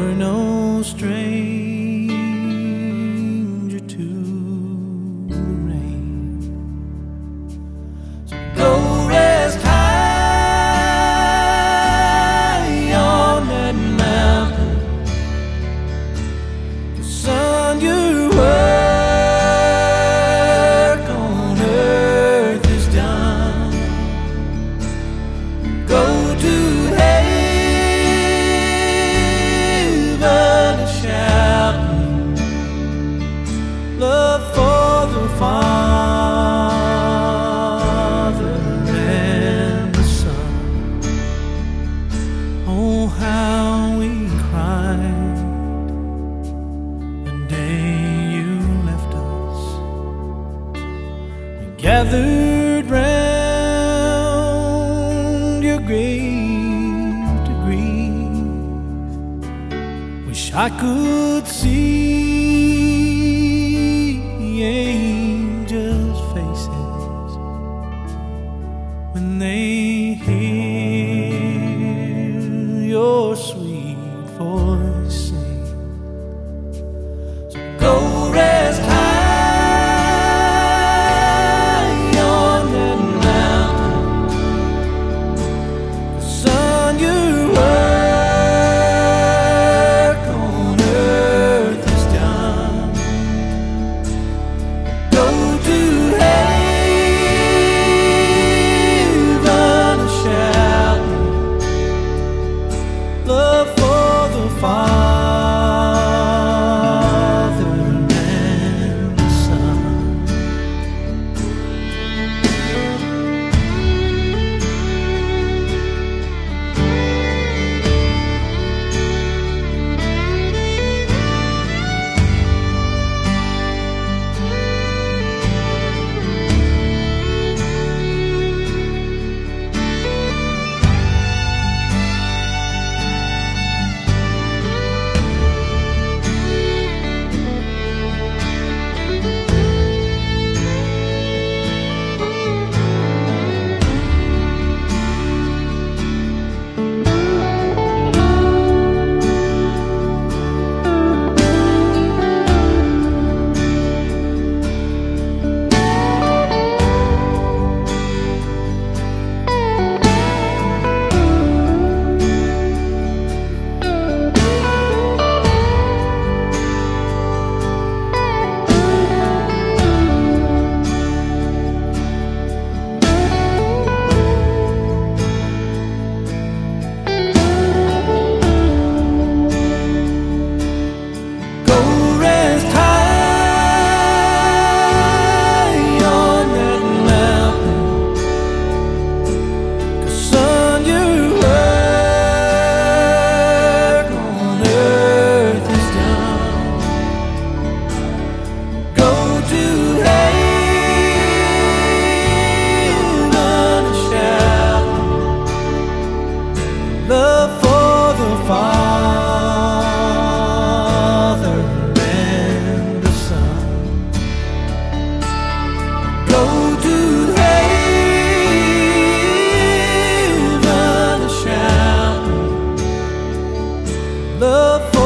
You're no stranger to the rain. So go rest high on that mountain. The sun, your work on earth is done. Go to love for the Father and the Son. Oh, how we cried the day you left us. We gathered round your grave to grieve. Wish I could see angels' faces when they hear your sweet voice sing. So go rest high on that mountain. The sun, your work on earth is done. Go to heaven shouting, love for the Father and the Son. Love for the Father and the Son. Go to heaven shouting, love